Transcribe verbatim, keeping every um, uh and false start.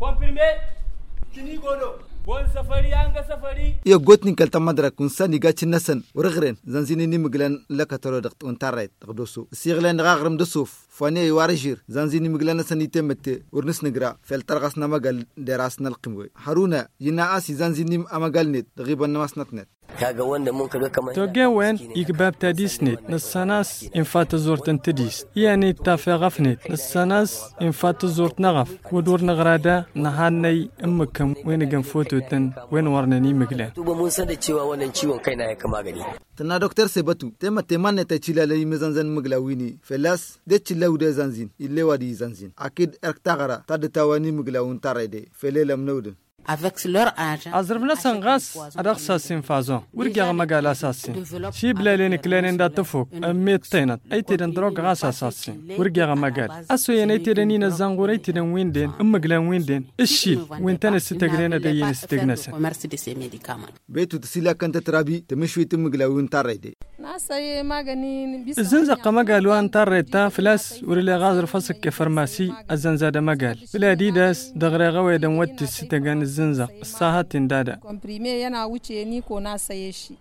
Comprimé. Kini godo. Bon safari anga safari. Iyo gotnin kalta madra kun sani gacin nasan urgren zanzini ni miglan lakatoro daqt untarret taqdosu. Siglan gagram dusuf fani warajir zanzini miglan nasani temete urnis nigra fel targas namagal deras nalqimwe. Haruna yina asi zanzini amagalnet giban namasnatnet. kaga wanda mun kaga kamar توجه وين يكباب تديسنت نسناس إن فات زورت تديس يعني تافع غفنت نسناس إن فات زورت نغف ودور نغرادا نهاني أمكم وين جن فوتوتن وين ورنني مقلا tuba mun san da cewa wannan ciwon kai na ya kama gani tana doktor sebatu tema temanne ta chila lay mizanzan maglawini felas de chila ude zanzin ille wadi zanzin akid erktagara tadtawani maglawun tarede felelam nodin avec leur âge أزربنا سنغاس أرخص سنفازون ورجع مجال أساسي شيء بلالين كلين دا تفوق أميت تينات أي تيرن دروق غاس أساسي ورجع مجال أسو يعني تيرنين الزنقور أي تيرن وين دين أم مجلان وين دين الشيء وين تنا ستجرينا دين ستجنسا بيتو تسيلا كانت ترابي تمشوي تمجلawun tarede الزنزق مجال وان تريتا فلاس ورلي غازر فسك كفرماسي الزنزادة مجال بلا ديداس دغري غوي دم وات ستجان الزنزق الساعات دادا